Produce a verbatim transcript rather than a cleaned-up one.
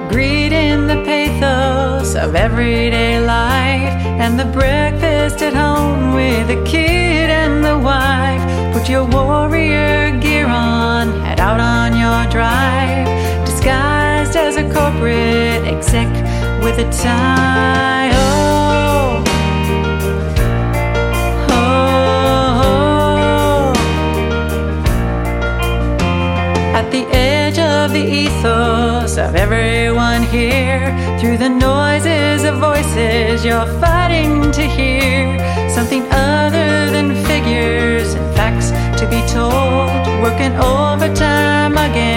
greed in the pathos of everyday life, and the breakfast at home with the kid and the wife. Put your warrior gear on, head out on your drive, disguised as a corporate exec with a tie. Oh, oh, oh. At the edge of the ethos of everyone here, through the noises of voices you're fighting to hear something other than figures and facts to be told, working overtime again